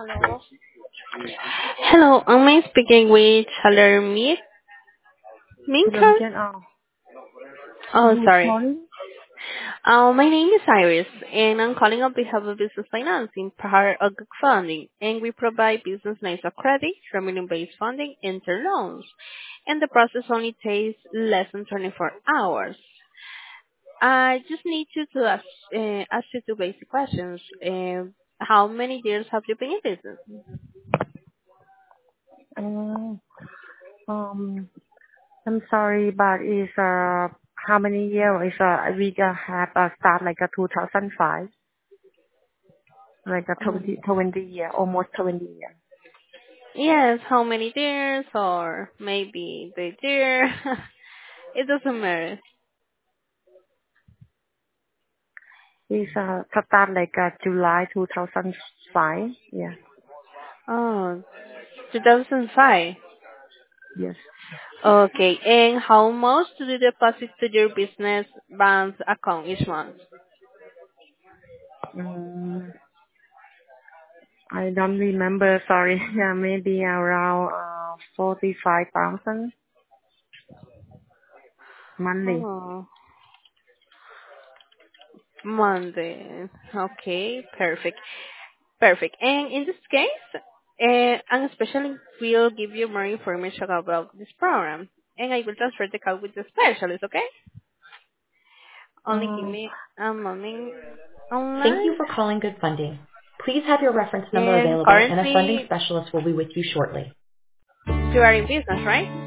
Hello. Hello, am I speaking with Chalermit Hello, Minka? Mijan. Oh, Who is sorry. calling? My name is Iris, and I'm calling on behalf of Business Financing, part of Good Funding, and we provide business lines of credit, revenue-based funding, and term loans. And the process only takes less than 24 hours. I just need you to ask you two basic questions. How many years have you been in business? Um, um, I'm sorry, but is how many years? Is we have start like a 2005, like a Um, 20 year, almost 20 year. yes, how many years, or maybe the year? It doesn't matter. Is start like July 2005. Yeah. Oh, 2005. Yes. Okay, and how much do you deposit to your business bank account each month? Mm, I don't remember. Sorry. Yeah, maybe around 45,000 monthly. Oh, Monday. Okay, perfect. Perfect. And in this case, and especially we'll give you more information about this program. And I will transfer the call with the specialist, okay? Only give Uh, me a moment Thank you online. for calling Good Funding. Please have your reference number And available, and a funding currently, specialist will be with you shortly. you are in business, right?